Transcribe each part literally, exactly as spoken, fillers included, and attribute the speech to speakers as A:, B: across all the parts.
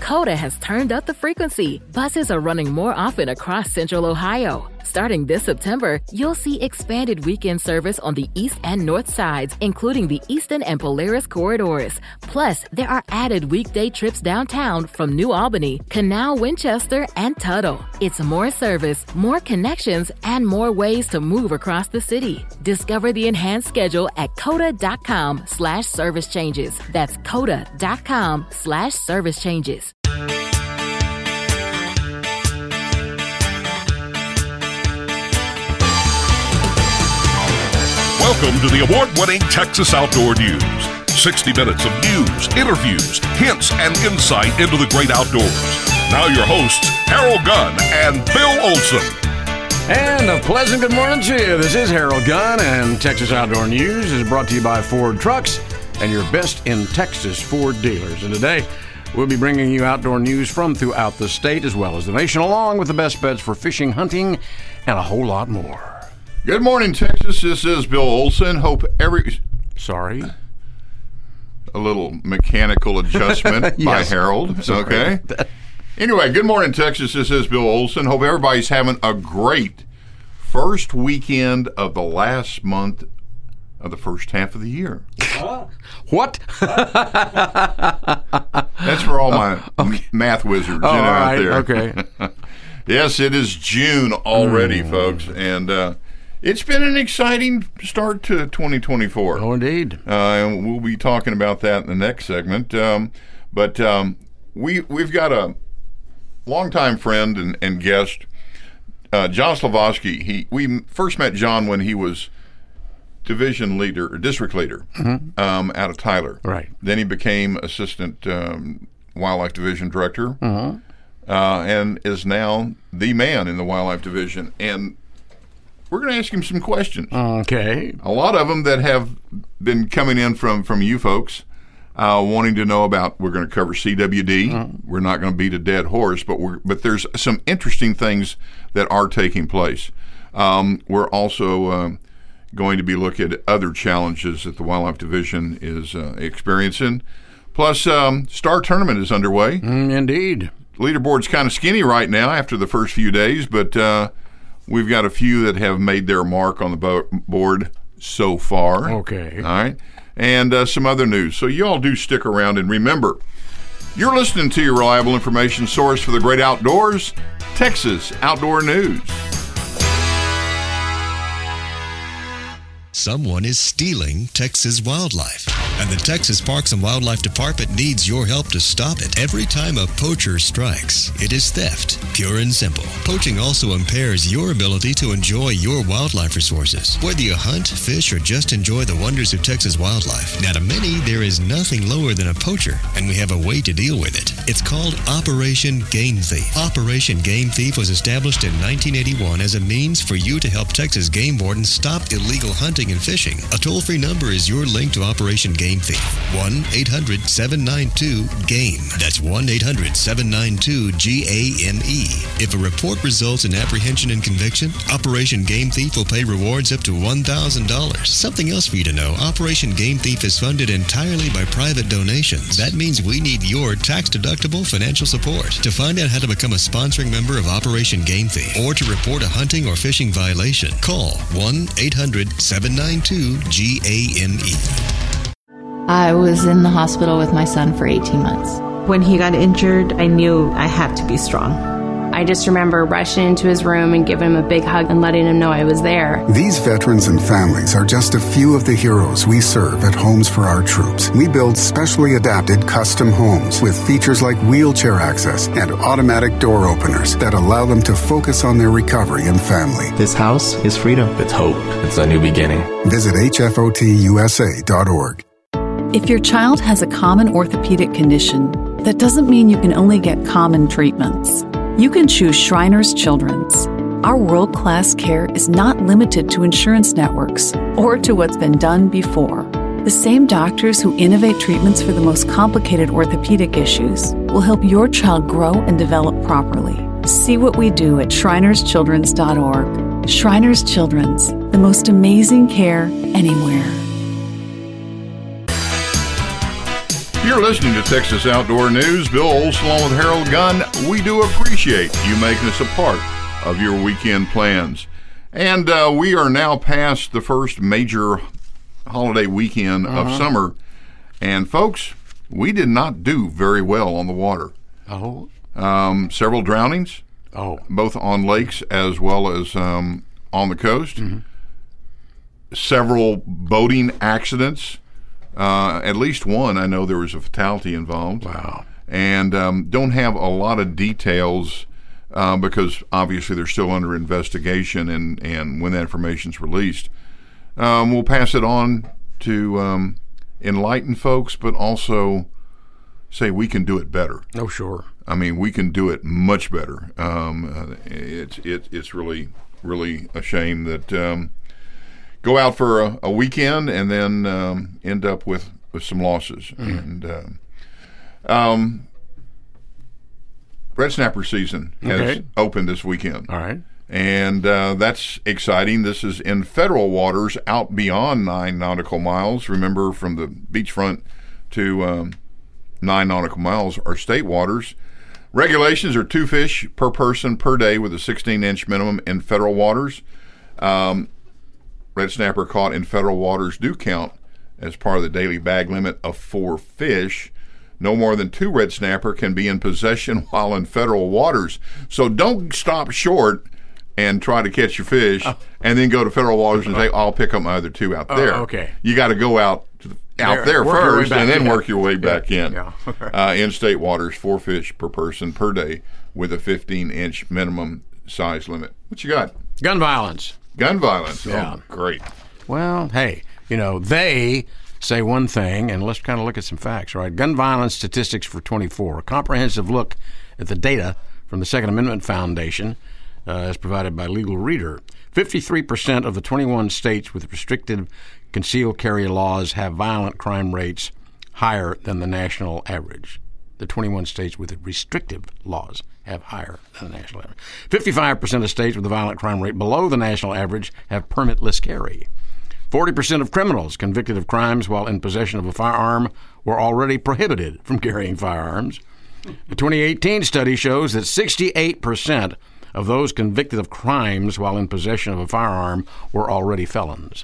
A: COTA has turned up the frequency. Buses are running more often across Central Ohio. Starting this September, you'll see expanded weekend service on the east and north sides, including the Eastern and Polaris corridors. Plus, there are added weekday trips downtown from New Albany, Canal, Winchester, and Tuttle. It's more service, more connections, and more ways to move across the city. Discover the enhanced schedule at COTA.com slash service changes. That's COTA.com slash service changes.
B: Welcome to the award-winning Texas Outdoor News. sixty minutes of news, interviews, hints, and insight into the great outdoors. Now your hosts, Harold Gunn and Bill Olson.
C: And a pleasant good morning to you. This is Harold Gunn, and Texas Outdoor News is brought to you by Ford Trucks and your best in Texas Ford dealers. And today, we'll be bringing you outdoor news from throughout the state as well as the nation, along with the best bets for fishing, hunting, and a whole lot more.
D: Good morning, Texas. This is Bill Olson. Hope every...
C: Sorry.
D: A little mechanical adjustment yes. by Harold.
C: Sorry.
D: Okay. Anyway, good morning, Texas. This is Bill Olson. Hope everybody's having a great first weekend of the last month of the first half of the year.
C: Uh, what?
D: That's for all my oh, okay. math wizards
C: oh,
D: you know,
C: right.
D: out there.
C: Okay.
D: Yes, it is June already, mm. folks, and uh, it's been an exciting start to twenty twenty-four.
C: Oh, indeed.
D: Uh, and we'll be talking about that in the next segment. Um, but um, we, we've got a longtime friend and, and guest, uh, John Slavosky. He, we first met John when he was division leader, or district leader, mm-hmm. um, out of Tyler.
C: Right.
D: Then he became assistant um, wildlife division director,
C: mm-hmm.
D: uh, and is now the man in the wildlife division. And we're going to ask him some questions.
C: Okay.
D: A lot of them that have been coming in from, from you folks, uh, wanting to know about. We're going to cover C W D. Mm-hmm. We're not going to beat a dead horse, but we're but there's some interesting things that are taking place. Um, we're also uh, going to be looking at other challenges that the wildlife division is uh, experiencing. Plus, um, Star Tournament is underway.
C: Mm, indeed.
D: Leaderboard's kind of skinny right now after the first few days, but uh, we've got a few that have made their mark on the bo- board so far.
C: Okay.
D: All right. And uh, some other news. So you all do stick around, and remember, you're listening to your reliable information source for the great outdoors, Texas Outdoor News.
E: Someone is stealing Texas wildlife, and the Texas Parks and Wildlife Department needs your help to stop it. Every time a poacher strikes, it is theft, pure and simple. Poaching also impairs your ability to enjoy your wildlife resources. Whether you hunt, fish, or just enjoy the wonders of Texas wildlife, now to many, there is nothing lower than a poacher, and we have a way to deal with it. It's called Operation Game Thief. Operation Game Thief was established in nineteen eighty-one as a means for you to help Texas game wardens stop illegal hunting and fishing. A toll-free number is your link to Operation Game Thief. one eight hundred seven nine two GAME. That's one eight hundred seven nine two G A M E. If a report results in apprehension and conviction, Operation Game Thief will pay rewards up to one thousand dollars. Something else for you to know, Operation Game Thief is funded entirely by private donations. That means we need your tax-deductible financial support. To find out how to become a sponsoring member of Operation Game Thief or to report a hunting or fishing violation, call one eight hundred seven nine two G A M E.
F: I was in the hospital with my son for eighteen months.
G: When he got injured, I knew I had to be strong.
H: I just remember rushing into his room and giving him a big hug and letting him know I was there.
I: These veterans and families are just a few of the heroes we serve at Homes for Our Troops. We build specially adapted custom homes with features like wheelchair access and automatic door openers that allow them to focus on their recovery and family.
J: This house is freedom. It's hope. It's a new beginning.
I: Visit H F O T U S A dot org.
K: If your child has a common orthopedic condition, that doesn't mean you can only get common treatments. You can choose Shriners Children's. Our world-class care is not limited to insurance networks or to what's been done before. The same doctors who innovate treatments for the most complicated orthopedic issues will help your child grow and develop properly. See what we do at Shriners Children's dot org. Shriners Children's, the most amazing care anywhere.
D: You're listening to Texas Outdoor News. Bill Olson along with Harold Gunn. We do appreciate you making us a part of your weekend plans. And uh, we are now past the first major holiday weekend uh-huh. of summer. And folks, we did not do very well on the water.
C: Oh.
D: Um, several drownings.
C: Oh.
D: Both on lakes as well as um, on the coast. Mm-hmm. Several boating accidents. Uh, at least one, I know there was a fatality involved.
C: Wow.
D: And um, don't have a lot of details uh, because obviously they're still under investigation, and, and when that information's released, um, we'll pass it on to um, enlighten folks, but also say we can do it better.
C: Oh, sure.
D: I mean, we can do it much better. Um, uh, it's it, it's really, really a shame that um, go out for a, a weekend and then um, end up with, with some losses. Mm. And um, um, red snapper season has okay. opened this weekend.
C: All right.
D: And uh, that's exciting. This is in federal waters out beyond nine nautical miles. Remember, from the beachfront to um, nine nautical miles are state waters. Regulations are two fish per person per day with a sixteen-inch minimum in federal waters. Um, red snapper caught in federal waters do count as part of the daily bag limit of four fish. No more than two red snapper can be in possession while in federal waters. So don't stop short and try to catch your fish oh. and then go to federal waters and say, oh, I'll pick up my other two out
C: oh,
D: there.
C: Okay.
D: You got to go out to the, out there, there first and then yeah. work your way back
C: yeah.
D: in.
C: Yeah.
D: uh, in-state waters, four fish per person per day with a fifteen-inch minimum size limit. What you got?
C: Gun violence.
D: Gun violence.
C: Yeah.
D: Oh, great.
C: Well, hey, you know, they say one thing, and let's kind of look at some facts, right? Gun violence statistics for twenty-four. A comprehensive look at the data from the Second Amendment Foundation uh, as provided by Legal Reader. fifty-three percent of the twenty-one states with restricted concealed carry laws have violent crime rates higher than the national average. The twenty-one states with restrictive laws have higher than the national average. fifty-five percent of states with a violent crime rate below the national average have permitless carry. forty percent of criminals convicted of crimes while in possession of a firearm were already prohibited from carrying firearms. The twenty eighteen study shows that sixty-eight percent of those convicted of crimes while in possession of a firearm were already felons.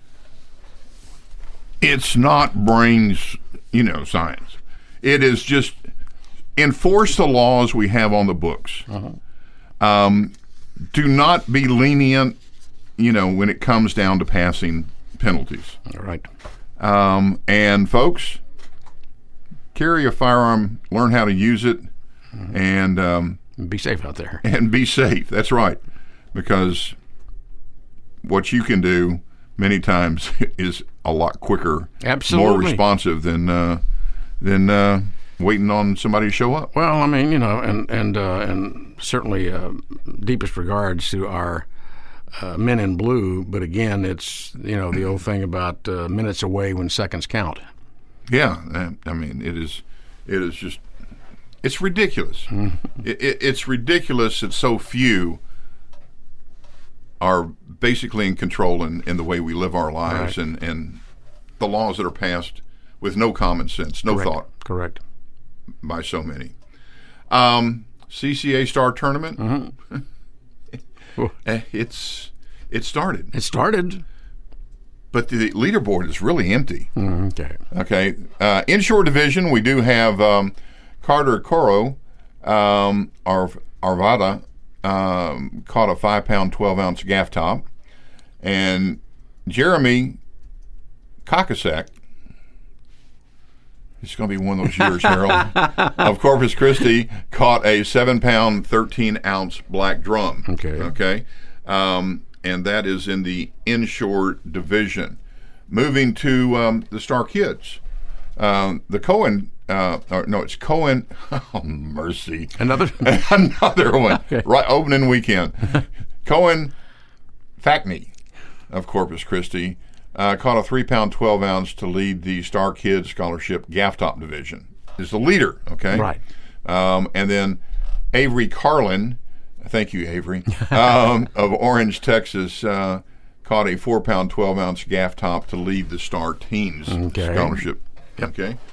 D: It's not brains, you know, science. It is just enforce the laws we have on the books. Uh-huh. Um, do not be lenient, you know, when it comes down to passing penalties.
C: All right.
D: Um, and folks, carry a firearm, learn how to use it, mm-hmm. and um,
C: be safe out there.
D: And be safe. That's right. Because what you can do many times is a lot quicker,
C: absolutely,
D: more responsive than uh, than uh, waiting on somebody to show up.
C: Well, I mean, you know, and and uh, and certainly uh, deepest regards to our uh, men in blue. But again, it's, you know, the old thing about uh, minutes away when seconds count.
D: Yeah, I mean, it is it is just it's ridiculous. Mm-hmm. it, it, it's ridiculous that so few are basically in control in, in the way we live our lives, right. and, and the laws that are passed with no common sense, no
C: Correct.
D: thought.
C: Correct.
D: By so many. Um, C C A Star Tournament,
C: mm-hmm.
D: it's it started.
C: It started.
D: But the leaderboard is really empty.
C: Mm, okay.
D: Okay. Uh, inshore division, we do have um, Carter Coro, um, Arv- Arvada, um, caught a five-pound, twelve-ounce gaff top. And Jeremy Kokosak, it's going to be one of those years, Harold, of Corpus Christi, caught a seven-pound, thirteen-ounce black drum.
C: Okay.
D: Okay. Um, and that is in the inshore division. Moving to um, the Star Kids. Um, the Cohen, uh, or, no, it's Cohen, oh, mercy.
C: Another?
D: Another one.
C: Okay.
D: Right, opening weekend. Cohen Fackney of Corpus Christi uh, caught a three-pound, twelve-ounce to lead the Star Kids Scholarship Gaff Top division. Is the leader, okay?
C: Right.
D: Um, and then Avery Carlin, thank you, Avery, um, of Orange, Texas, uh, caught a four-pound, twelve-ounce gaff top to lead the Star Teens
C: okay.
D: Scholarship. Yep. Okay.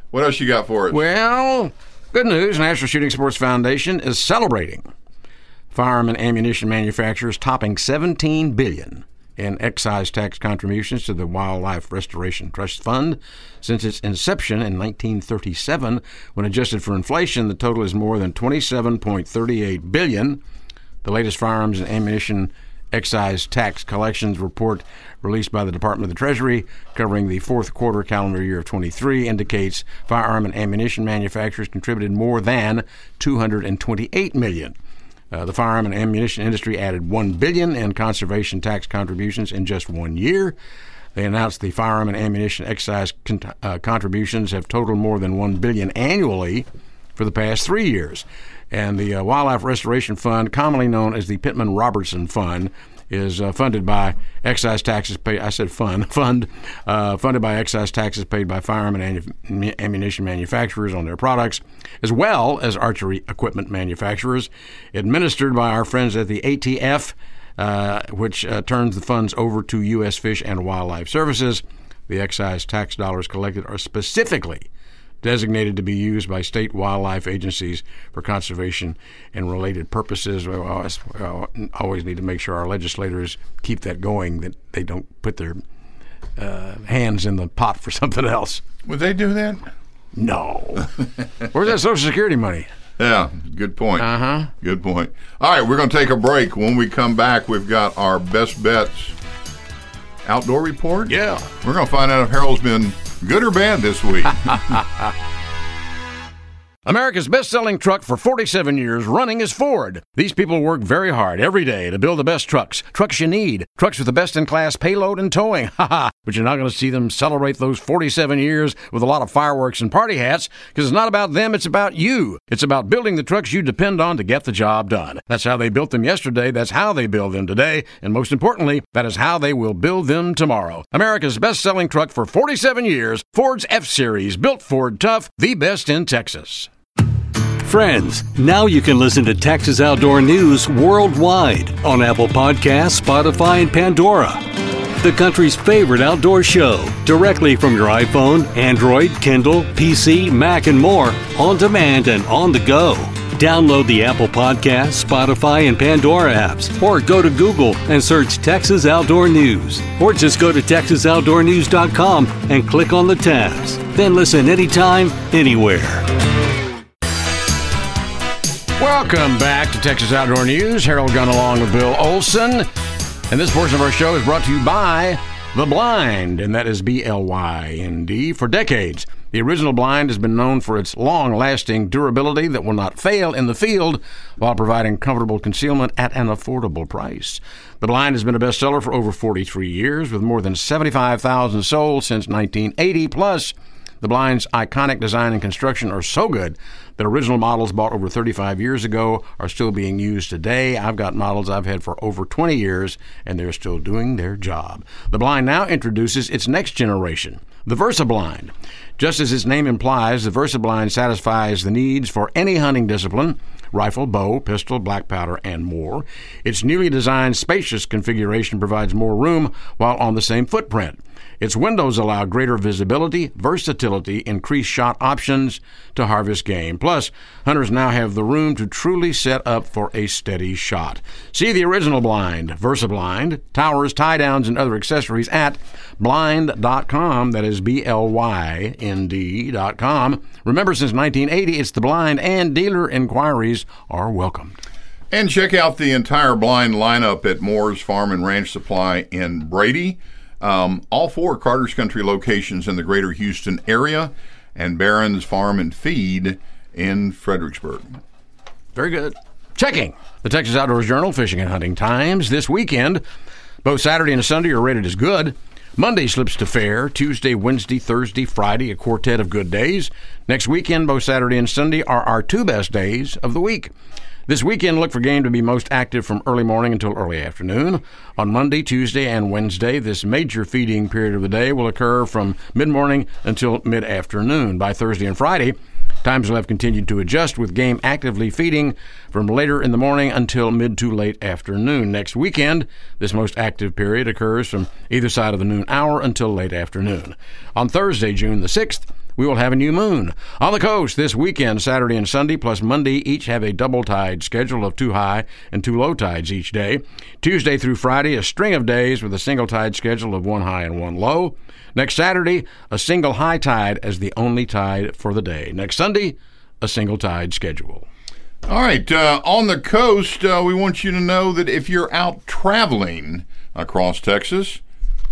D: What else you got for us?
C: Well, good news. National Shooting Sports Foundation is celebrating firearm and ammunition manufacturers topping seventeen billion dollars in excise tax contributions to the Wildlife Restoration Trust Fund since its inception in nineteen thirty-seven. When adjusted for inflation, the total is more than twenty-seven point three eight billion dollars. The latest firearms and ammunition excise tax collections report released by the Department of the Treasury covering the fourth quarter calendar year of twenty-three indicates firearm and ammunition manufacturers contributed more than two hundred twenty-eight million dollars. Uh, the firearm and ammunition industry added one billion dollars in conservation tax contributions in just one year. They announced the firearm and ammunition excise con- uh, contributions have totaled more than one billion dollars annually for the past three years. And the uh, Wildlife Restoration Fund, commonly known as the Pittman Robertson Fund, is uh, funded by excise taxes paid. I said fund fund uh, funded by excise taxes paid by firearm and am- ammunition manufacturers on their products, as well as archery equipment manufacturers. Administered by our friends at the A T F, uh, which uh, turns the funds over to U S Fish and Wildlife Services. The excise tax dollars collected are specifically designated to be used by state wildlife agencies for conservation and related purposes. We always, we always need to make sure our legislators keep that going, that they don't put their uh, hands in the pot for something else.
D: Would they do that?
C: No. Where's that Social Security money?
D: Yeah, good point.
C: Uh-huh.
D: Good point. All right, we're going to take a break. When we come back, we've got our best bets outdoor report.
C: Yeah.
D: We're going to find out if Harold's been good or bad this week.
C: America's best-selling truck for forty-seven years running is Ford. These people work very hard every day to build the best trucks, trucks you need, trucks with the best-in-class payload and towing. Ha ha! But you're not going to see them celebrate those forty-seven years with a lot of fireworks and party hats, because it's not about them, it's about you. It's about building the trucks you depend on to get the job done. That's how they built them yesterday, that's how they build them today, and most importantly, that is how they will build them tomorrow. America's best-selling truck for forty-seven years, Ford's F-Series, built Ford tough, the best in Texas.
L: Friends, now you can listen to Texas Outdoor News worldwide on Apple Podcasts, Spotify, and Pandora. The country's favorite outdoor show, directly from your iPhone, Android, Kindle, P C, Mac, and more, on demand and on the go. Download the Apple Podcasts, Spotify, and Pandora apps, or go to Google and search Texas Outdoor News. Or just go to texas outdoor news dot com and click on the tabs. Then listen anytime, anywhere.
C: Welcome back to Texas Outdoor News. Harold Gunn along with Bill Olson. And this portion of our show is brought to you by The Blind, and that is B L Y N D. For decades, the original blind has been known for its long-lasting durability that will not fail in the field while providing comfortable concealment at an affordable price. The Blind has been a bestseller for over forty-three years, with more than seventy-five thousand sold since nineteen eighty. Plus, the Blind's iconic design and construction are so good that original models bought over thirty-five years ago are still being used today. I've got models I've had for over twenty years, and they're still doing their job. The Blind now introduces its next generation, the VersaBlind. Just as its name implies, the VersaBlind satisfies the needs for any hunting discipline: rifle, bow, pistol, black powder, and more. Its newly designed spacious configuration provides more room while on the same footprint. Its windows allow greater visibility, versatility, increased shot options to harvest game. Plus, hunters now have the room to truly set up for a steady shot. See the original Blind, VersaBlind, towers, tie-downs, and other accessories at blind dot com. That is B L Y N D dot com. Remember, since nineteen eighty, it's the Blind, and dealer inquiries are welcomed.
D: And check out the entire Blind lineup at Moore's Farm and Ranch Supply in Brady. Um, all four Carter's Country locations in the greater Houston area, and Barron's Farm and Feed in Fredericksburg.
C: Very good. Checking the Texas Outdoors Journal, Fishing and Hunting Times. This weekend, both Saturday and Sunday are rated as good. Monday slips to fair. Tuesday, Wednesday, Thursday, Friday, a quartet of good days. Next weekend, both Saturday and Sunday are our two best days of the week. This weekend, look for game to be most active from early morning until early afternoon. On Monday, Tuesday, and Wednesday, this major feeding period of the day will occur from mid-morning until mid-afternoon. By Thursday and Friday, times will have continued to adjust, with game actively feeding from later in the morning until mid to late afternoon. Next weekend, this most active period occurs from either side of the noon hour until late afternoon. On Thursday, June the sixth, we will have a new moon. On the coast this weekend, Saturday and Sunday, plus Monday, each have a double tide schedule of two high and two low tides each day. Tuesday through Friday, a string of days with a single tide schedule of one high and one low. Next Saturday, a single high tide as the only tide for the day. Next Sunday, a single tide schedule.
D: All right, uh, on the coast, uh, we want you to know that if you're out traveling across Texas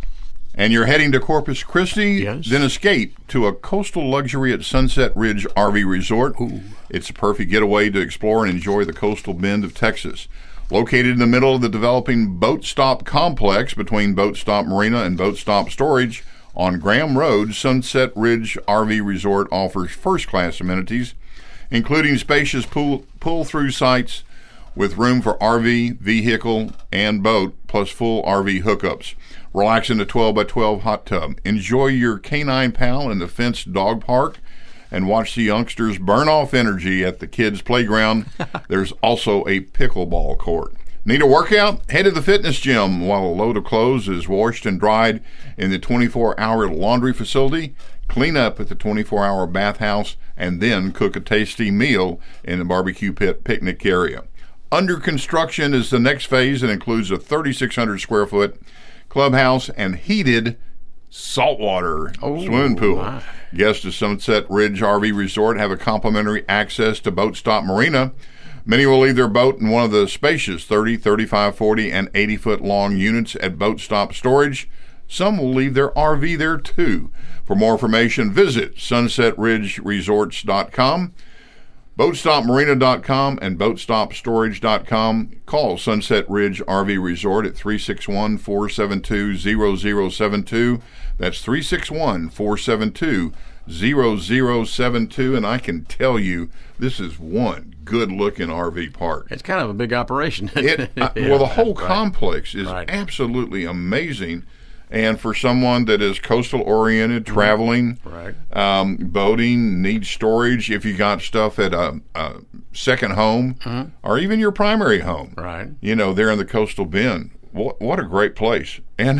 D: and you're heading to Corpus Christi,
C: yes.
D: then escape to a coastal luxury at Sunset Ridge R V Resort.
C: Ooh.
D: It's a perfect getaway to explore and enjoy the coastal bend of Texas. Located in the middle of the developing Boat Stop complex between Boat Stop Marina and Boat Stop Storage on Graham Road, Sunset Ridge R V Resort offers first-class amenities, including spacious pool, pull-through sites with room for R V, vehicle, and boat, plus full R V hookups. Relax in the twelve by twelve hot tub. Enjoy your canine pal in the fenced dog park, and watch the youngsters burn off energy at the kids' playground. There's also a pickleball court. Need a workout? Head to the fitness gym while a load of clothes is washed and dried in the twenty-four hour laundry facility. Clean up at the twenty-four hour bathhouse, and then cook a tasty meal in the barbecue pit picnic area. Under construction is the next phase and includes a thirty-six hundred square foot clubhouse and heated saltwater
C: oh,
D: swimming pool.
C: My.
D: Guests of Sunset Ridge R V Resort have a complimentary access to Boat Stop Marina. Many will leave their boat in one of the spacious thirty, thirty-five, forty, and eighty foot long units at Boat Stop Storage. Some will leave their R V there too. For more information, visit sunset ridge resorts dot com, boat stop marina dot com, and boat stop storage dot com. Call Sunset Ridge R V Resort at three six one, four seven two, zero zero seven two. That's three six one, four seven two, zero zero seven two. And I can tell you, this is one good-looking R V park.
C: It's kind of a big operation.
D: It,
C: yeah,
D: uh, well, the whole
C: right.
D: complex is
C: right.
D: absolutely amazing. And for someone that is coastal-oriented, traveling,
C: right.
D: um, boating, needs storage, if you got stuff at a, a second home
C: mm-hmm.
D: or even your primary home,
C: right.
D: you know, there in the coastal bend, what, what a great place. And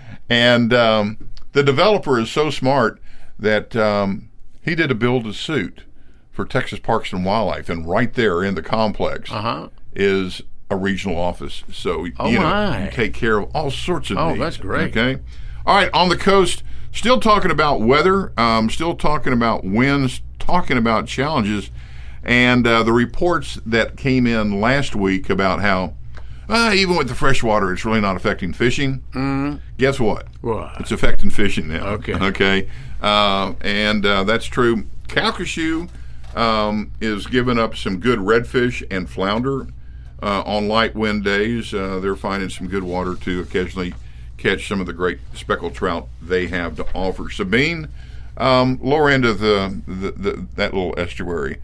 D: and um, the developer is so smart that um, he did a build-a-suit for Texas Parks and Wildlife, and right there in the complex
C: uh-huh.
D: is a regional office, so
C: oh
D: you know
C: my.
D: you take care of all sorts of
C: oh,
D: needs.
C: that's great.
D: Okay, all right. On the coast, still talking about weather, um, still talking about winds, talking about challenges, and uh, the reports that came in last week about how uh, even with the freshwater, it's really not affecting fishing.
C: Mm.
D: Guess what?
C: What?
D: It's affecting fishing now.
C: Okay.
D: Okay, uh, and uh, that's true. Calcasieu um, is giving up some good redfish and flounder. Uh, on light wind days, uh, they're finding some good water to occasionally catch some of the great speckled trout they have to offer. Sabine, um, lower end of the, the, the that little estuary,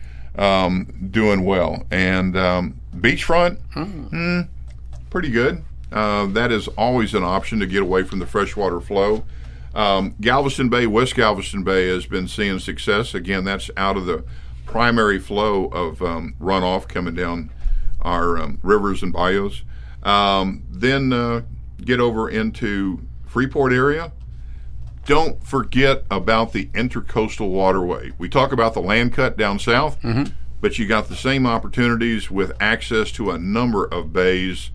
D: um, doing well. And um, beachfront,
C: mm.
D: mm, pretty good. Uh, that is always an option to get away from the freshwater flow. Um, Galveston Bay, West Galveston Bay has been seeing success. Again, that's out of the primary flow of um, runoff coming down our um, rivers and bayous. Um, then uh, get over into Freeport area. Don't forget about the Intercoastal Waterway. We talk about the land cut down south,
C: mm-hmm.
D: but you got the same opportunities with access to a number of bays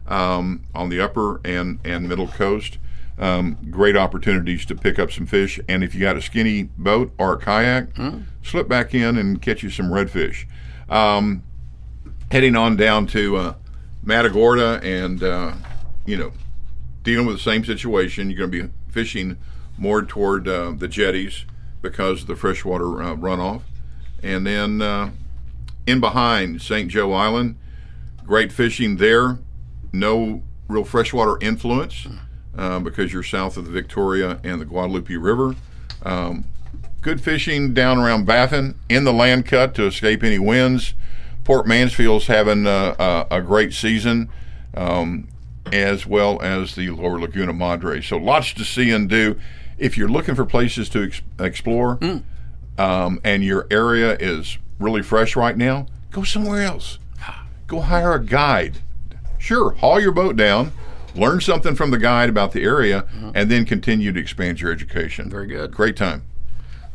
D: um, on the upper and, and middle coast. Um, great opportunities to pick up some fish. And if you got a skinny boat or a kayak,
C: mm-hmm.
D: slip back in and catch you some redfish. Um, Heading on down to uh, Matagorda and, uh, you know, dealing with the same situation. You're going to be fishing more toward uh, the jetties because of the freshwater uh, runoff. And then uh, in behind Saint Joe Island, great fishing there. No real freshwater influence uh, because you're south of the Victoria and the Guadalupe River. Um, good fishing down around Baffin in the land cut to escape any winds. Port Mansfield's having a, a, a great season, um, as well as the lower Laguna Madre. So lots to see and do. If you're looking for places to ex- explore
C: mm.
D: um, and your area is really fresh right now, go somewhere else. Go hire a guide. Sure, haul your boat down, learn something from the guide about the area,
C: mm.
D: and then continue to expand your education.
C: Very good.
D: Great time.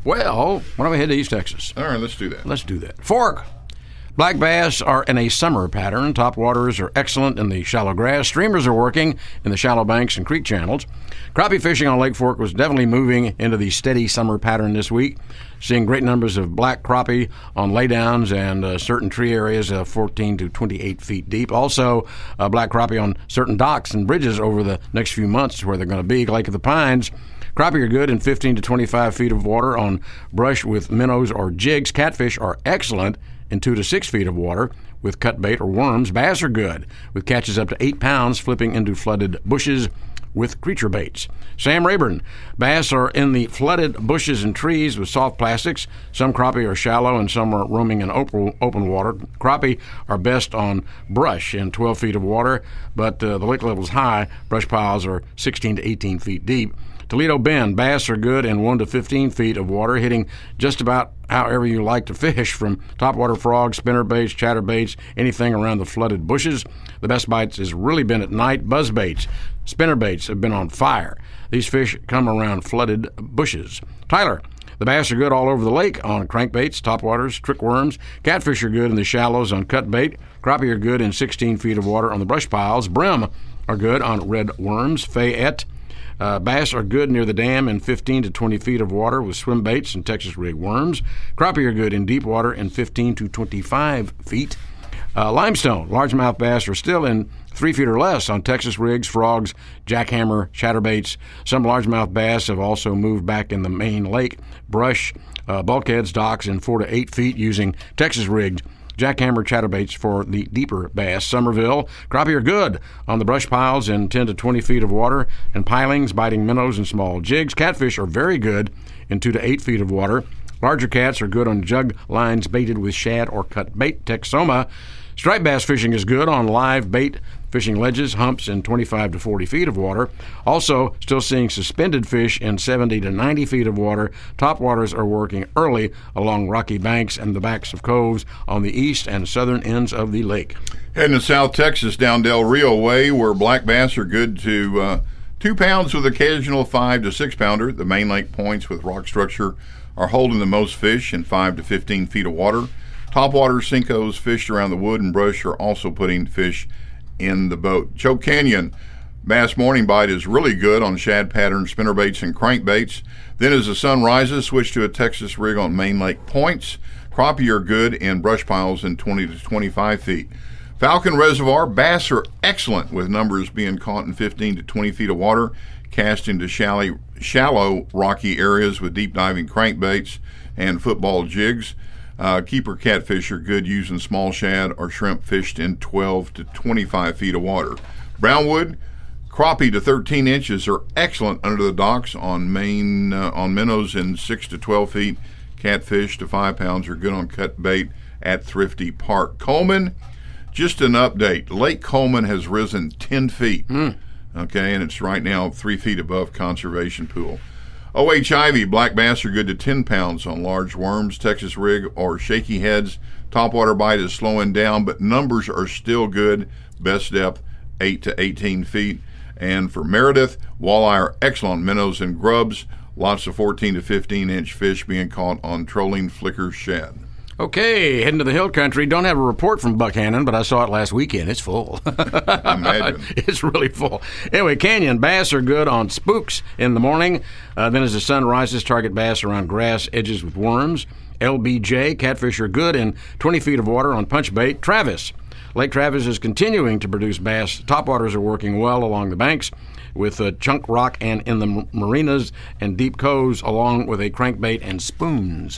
C: Well, why don't we head to East Texas?
D: All right, let's do that.
C: Let's do that. Fork. Black bass are in a summer pattern. Top waters are excellent in the shallow grass. Streamers are working in the shallow banks and creek channels. Crappie fishing on Lake Fork was definitely moving into the steady summer pattern this week. Seeing great numbers of black crappie on laydowns and uh, certain tree areas of fourteen to twenty-eight feet deep. Also, uh, black crappie on certain docks and bridges over the next few months where they're going to be. Lake of the Pines. Crappie are good in fifteen to twenty-five feet of water on brush with minnows or jigs. Catfish are excellent in two to six feet of water with cut bait or worms. Bass are good with catches up to eight pounds flipping into flooded bushes with creature baits. Sam Rayburn. Bass are in the flooded bushes and trees with soft plastics. Some crappie are shallow and some are roaming in open, open water. Crappie are best on brush in twelve feet of water, but uh, the lake level is high. Brush piles are sixteen to eighteen feet deep. Toledo Bend. Bass are good in one to fifteen feet of water, hitting just about however you like to fish, from topwater frogs, spinnerbaits, chatterbaits, anything around the flooded bushes. The best bites has really been at night. Buzzbaits, spinnerbaits have been on fire. These fish come around flooded bushes. Tyler. The bass are good all over the lake on crankbaits, topwaters, trickworms. Catfish are good in the shallows on cut bait. Crappie are good in sixteen feet of water on the brush piles. Brim are good on red worms. Fayette. Uh, bass are good near the dam in fifteen to twenty feet of water with swim baits and Texas rig worms. Crappie are good in deep water in fifteen to twenty-five feet. Uh, limestone, largemouth bass are still in three feet or less on Texas rigs, frogs, jackhammer, chatterbaits. Some largemouth bass have also moved back in the main lake. Brush, uh, bulkheads, docks in four to eight feet using Texas rigged jackhammer chatterbaits for the deeper bass. Somerville, crappie are good on the brush piles in ten to twenty feet of water and pilings, biting minnows and small jigs. Catfish are very good in two to eight feet of water. Larger cats are good on jug lines baited with shad or cut bait. Texoma, striped bass fishing is good on live bait fishing ledges, humps in twenty-five to forty feet of water. Also, still seeing suspended fish in seventy to ninety feet of water. Topwaters are working early along rocky banks and the backs of coves on the east and southern ends of the lake.
D: Heading to South Texas down Del Rio Way, where black bass are good to uh, two pounds with occasional five to six pounder. The main lake points with rock structure are holding the most fish in five to fifteen feet of water. Topwater Cincos fished around the wood and brush are also putting fish in the boat. Choke Canyon bass morning bite is really good on shad pattern, spinnerbaits, and crankbaits. Then as the sun rises, switch to a Texas rig on main lake points. Crappie are good in brush piles in twenty to twenty-five feet. Falcon Reservoir, bass are excellent with numbers being caught in fifteen to twenty feet of water, cast into shallow, shallow rocky areas with deep diving crankbaits and football jigs. Uh, keeper catfish are good using small shad or shrimp fished in twelve to twenty-five feet of water. Brownwood, crappie to thirteen inches are excellent under the docks on main uh, on minnows in six to twelve feet. Catfish to five pounds are good on cut bait at Thrifty Park. Coleman, just an update. Lake Coleman has risen ten feet. Mm. Okay, and it's right now three feet above conservation pool. O H Ivy, black bass are good to ten pounds on large worms, Texas rig, or shaky heads. Topwater bite is slowing down, but numbers are still good. Best depth, eight to eighteen feet. And for Meredith, walleye are excellent minnows and grubs. Lots of fourteen to fifteen inch fish being caught on trolling flicker shad.
C: Okay, heading to the hill country. Don't have a report from Buckhannon, but I saw it last weekend. It's full.
D: Imagine.
C: It's really full. Anyway, Canyon bass are good on spooks in the morning. Uh, then as the sun rises, target bass around grass edges with worms. L B J, catfish are good in twenty feet of water on punch bait. Travis. Lake Travis is continuing to produce bass. Topwaters are working well along the banks with uh, chunk rock and in the marinas and deep coves along with a crankbait and spoons.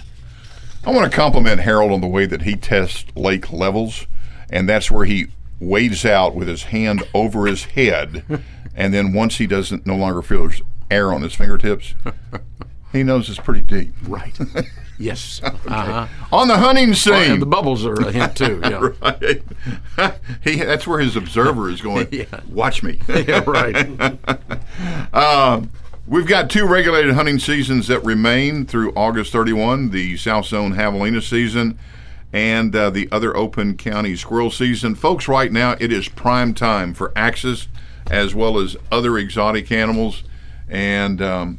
D: I want to compliment Harold on the way that he tests lake levels, and that's where he wades out with his hand over his head, and then once he doesn't no longer feel air on his fingertips, he knows it's pretty deep.
C: Right. Yes.
D: Okay.
C: Uh-huh.
D: On the hunting scene.
C: Oh, and the bubbles are a hint, too. Yeah.
D: Right. he, that's where his observer is going, yeah. Watch me.
C: Yeah, right.
D: um, We've got two regulated hunting seasons that remain through August thirty-first, the South Zone Javelina season and uh, the other open county squirrel season. Folks, right now it is prime time for axis as well as other exotic animals. And, um,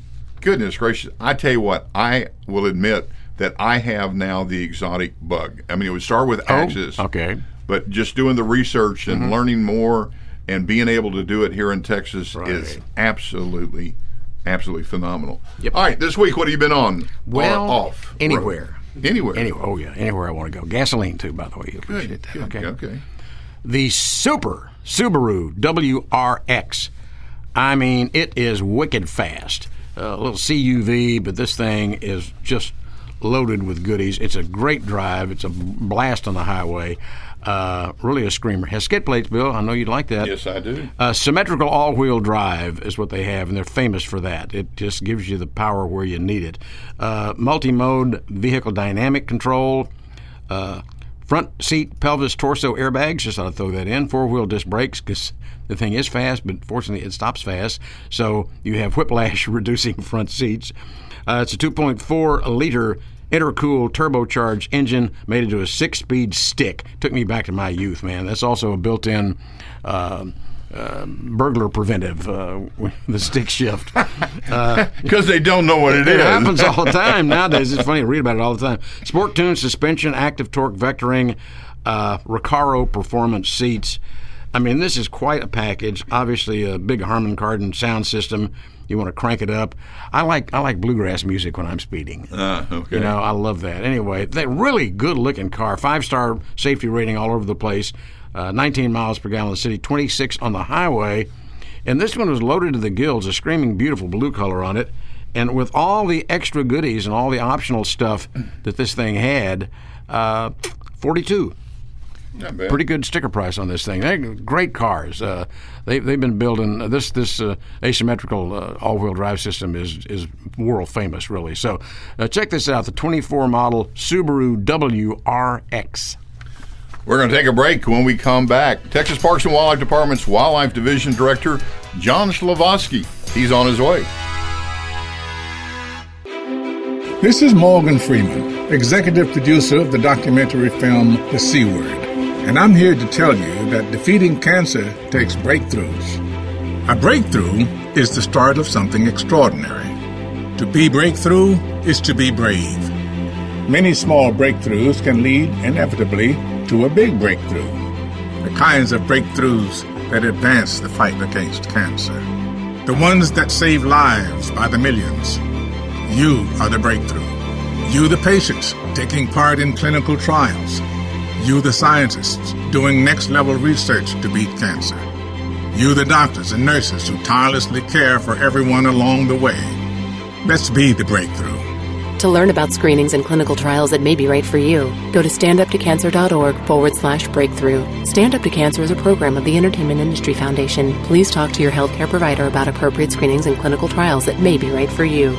D: Goodness gracious. I tell you what, I will admit that I have now the exotic bug. I mean, it would start with Axis.
C: Oh, okay.
D: But just doing the research and mm-hmm. learning more and being able to do it here in Texas right. is absolutely, absolutely phenomenal. Yep. All right, this week, what have you been on?
C: Well,
D: or off?
C: Anywhere.
D: Anywhere.
C: Anywhere. Oh, yeah. Anywhere I want to go. Gasoline, too, by the way. You appreciate that.
D: Good.
C: Okay.
D: Okay.
C: The Super Subaru W R X. I mean, it is wicked fast. A little C U V, but this thing is just loaded with goodies. It's a great drive. It's a blast on the highway. Uh, really a screamer. Has skid plates, Bill. I know you'd like that.
D: Yes, I do.
C: Uh, symmetrical all-wheel drive is what they have, and they're famous for that. It just gives you the power where you need it. Uh, multi-mode vehicle dynamic control. Uh, front seat, pelvis, torso airbags. Just ought to throw that in. Four-wheel disc brakes, because the thing is fast, but fortunately it stops fast. So you have whiplash-reducing front seats. Uh, it's a two point four liter intercooled turbocharged engine made into a six-speed stick. Took me back to my youth, man. That's also a built-in uh, uh, burglar preventive, uh, the stick shift.
D: Because uh, they don't know what it,
C: it
D: is.
C: It happens all the time nowadays. It's funny to read about it all the time. Sport tune suspension, active torque vectoring, uh, Recaro performance seats. I mean, this is quite a package. Obviously, a big Harman Kardon sound system. You want to crank it up. I like I like bluegrass music when I'm speeding.
D: Uh, okay.
C: You know, I love that. Anyway, that really good-looking car. Five-star safety rating all over the place. Uh, nineteen miles per gallon in the city, twenty-six on the highway. And this one was loaded to the gills, a screaming beautiful blue color on it. And with all the extra goodies and all the optional stuff that this thing had, uh, forty-two.
D: Not bad.
C: Pretty good sticker price on this thing. They're great cars. Uh, they, they've been building uh, this this uh, asymmetrical uh, all-wheel drive system is is world famous, really. So uh, check this out: the twenty-four model Subaru W R X.
D: We're going to take a break. When we come back, Texas Parks and Wildlife Department's Wildlife Division Director John Slavosky. He's on his way.
M: This is Morgan Freeman, executive producer of the documentary film The C Word. And I'm here to tell you that defeating cancer takes breakthroughs. A breakthrough is the start of something extraordinary. To be breakthrough is to be brave. Many small breakthroughs can lead inevitably to a big breakthrough. The kinds of breakthroughs that advance the fight against cancer. The ones that save lives by the millions. You are the breakthrough. You, the patients, taking part in clinical trials. You, the scientists, doing next-level research to beat cancer. You, the doctors and nurses who tirelessly care for everyone along the way. Let's be the breakthrough.
N: To learn about screenings and clinical trials that may be right for you, go to standuptocancer.org forward slash breakthrough. Stand Up to Cancer is a program of the Entertainment Industry Foundation. Please talk to your healthcare provider about appropriate screenings and clinical trials that may be right for you.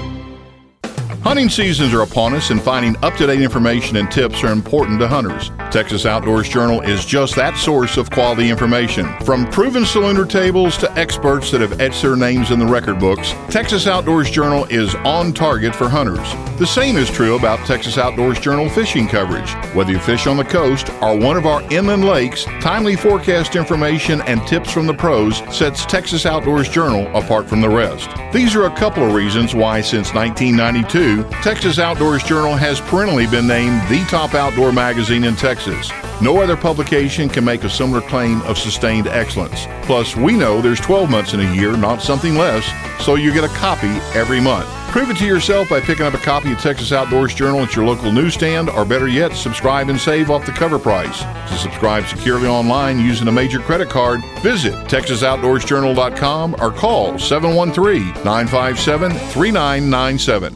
D: Hunting seasons are upon us, and finding up-to-date information and tips are important to hunters. Texas Outdoors Journal is just that source of quality information. From proven salooner tables to experts that have etched their names in the record books, Texas Outdoors Journal is on target for hunters. The same is true about Texas Outdoors Journal fishing coverage. Whether you fish on the coast or one of our inland lakes, timely forecast information and tips from the pros sets Texas Outdoors Journal apart from the rest. These are a couple of reasons why since nineteen ninety-two, Texas Outdoors Journal has perennially been named the top outdoor magazine in Texas. No other publication can make a similar claim of sustained excellence. Plus, we know there's twelve months in a year, not something less, so you get a copy every month. Prove it to yourself by picking up a copy of Texas Outdoors Journal at your local newsstand, or better yet, subscribe and save off the cover price. To subscribe securely online using a major credit card, visit texas outdoors journal dot com or call seven one three, nine five seven, three nine nine seven.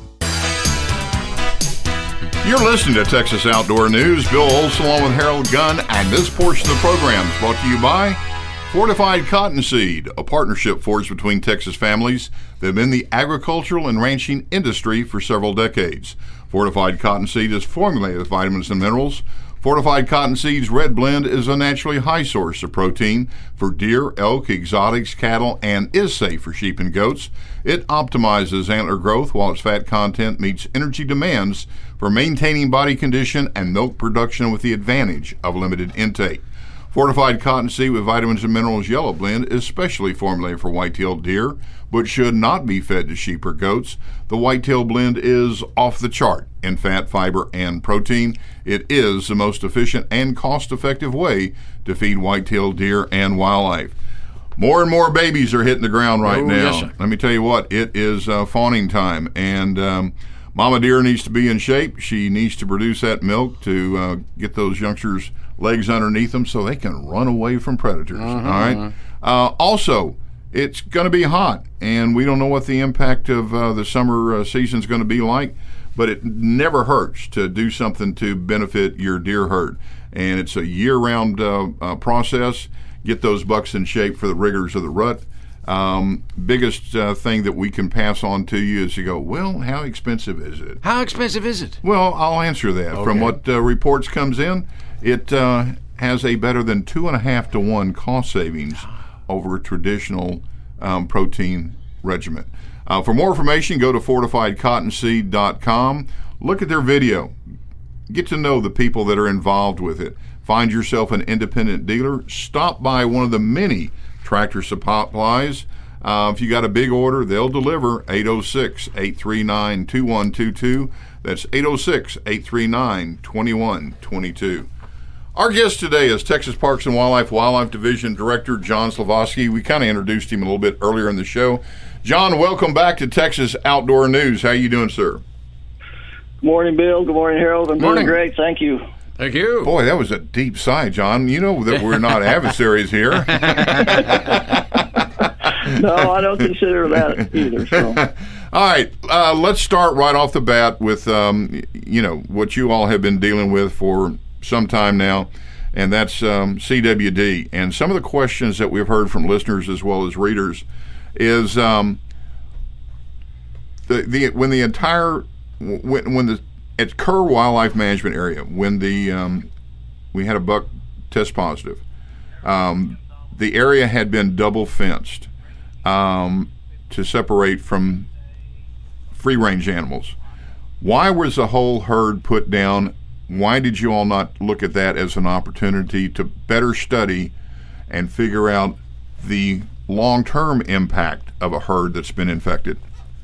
D: You're listening to Texas Outdoor News. Bill Olson along with Harold Gunn, and this portion of the program is brought to you by Fortified Cottonseed, a partnership forged between Texas families that have been in the agricultural and ranching industry for several decades. Fortified Cottonseed is formulated with vitamins and minerals. Fortified Cottonseed's red blend is a naturally high source of protein for deer, elk, exotics, cattle, and is safe for sheep and goats. It optimizes antler growth while its fat content meets energy demands for maintaining body condition and milk production with the advantage of limited intake. Fortified Cottonseed with vitamins and minerals yellow blend is specially formulated for white-tailed deer, but should not be fed to sheep or goats. The white-tail blend is off the chart in fat, fiber, and protein. It is the most efficient and cost-effective way to feed white-tailed deer and wildlife. More and more babies are hitting the ground right
C: oh,
D: now.
C: Yes, sir.
D: Let me tell you what, it is uh, fawning time, and um, Mama deer needs to be in shape. She needs to produce that milk to uh, get those youngsters' legs underneath them so they can run away from predators.
C: Uh-huh.
D: All right. Uh, also, it's going to be hot, and we don't know what the impact of uh, the summer uh, season is going to be like, but it never hurts to do something to benefit your deer herd. And it's a year-round uh, uh, process. Get those bucks in shape for the rigors of the rut. Um, biggest uh, thing that we can pass on to you is you go, well, how expensive is it?
C: How expensive is it?
D: Well, I'll answer that.
C: Okay.
D: From what uh, reports comes in, it uh, has a better than two and a half to one cost savings over a traditional um, protein regimen. Uh, for more information, go to fortified cottonseed dot com. Look at their video. Get to know the people that are involved with it. Find yourself an independent dealer. Stop by one of the many Tractor Supplies. Uh, if you got a big order, they'll deliver. Eight oh six, eight three nine, two one two two. That's eight oh six, eight three nine, two one two two. Our guest today is Texas Parks and Wildlife Wildlife Division Director John Slavoski. We kind of introduced him a little bit earlier in the show. John, welcome back to Texas Outdoor News. How you doing, sir?
O: Good morning, Bill. Good morning, Harold. I'm
D: morning.
O: doing great. Thank you.
C: Thank you.
D: Boy, that was a deep sigh, John. You know that we're not adversaries here.
O: No, I don't consider that either. So.
D: All right, uh, let's start right off the bat with, um, you know, what you all have been dealing with for some time now, and that's um, C W D. And some of the questions that we've heard from listeners as well as readers is um, the the when the entire when when the at Kerr Wildlife Management Area, when the um, we had a buck test positive, um, the area had been double fenced um, to separate from free range animals. Why was the whole herd put down? Why did you all not look at that as an opportunity to better study and figure out the long-term impact of a herd that's been infected?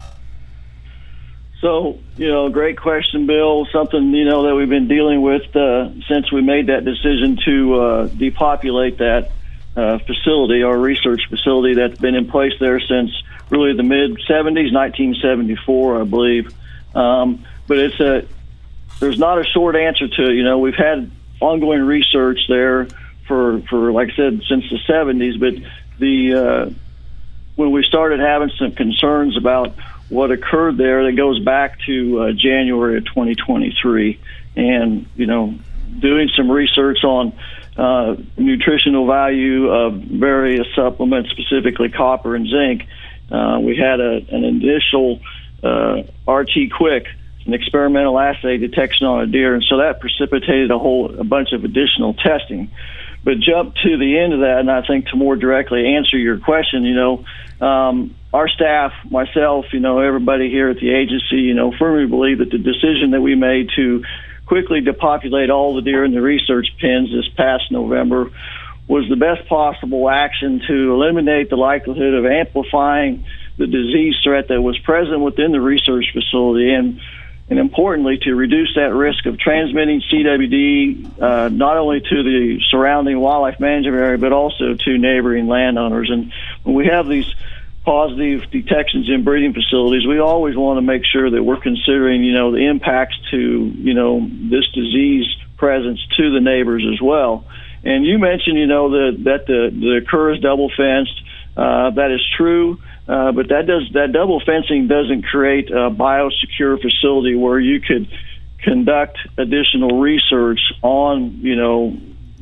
O: So, you know, great question, Bill. Something, you know, that we've been dealing with uh, since we made that decision to uh, depopulate that uh, facility, our research facility that's been in place there since really the mid-seventies, nineteen seventy-four, I believe. Um, but it's a there's not a short answer to it. You know, we've had ongoing research there for, for like I said, since the seventies, but the uh, when we started having some concerns about what occurred there, that goes back to uh, January of twenty twenty-three, and you know, doing some research on uh, nutritional value of various supplements, specifically copper and zinc. Uh, we had a, an initial uh, R T Quick, an experimental assay detection on a deer, and so that precipitated a whole a bunch of additional testing. But jump to the end of that, and I think to more directly answer your question, you know, um, our staff, myself, you know, everybody here at the agency, you know, firmly believe that the decision that we made to quickly depopulate all the deer in the research pens this past November was the best possible action to eliminate the likelihood of amplifying the disease threat that was present within the research facility, and and importantly, to reduce that risk of transmitting C W D uh, not only to the surrounding wildlife management area, but also to neighboring landowners. And when we have these positive detections in breeding facilities, we always want to make sure that we're considering, you know, the impacts to, you know, this disease presence to the neighbors as well. And you mentioned, you know, the, that the, the Kerr is double fenced. Uh, that is true. Uh, but that does that double fencing doesn't create a biosecure facility where you could conduct additional research on, you know,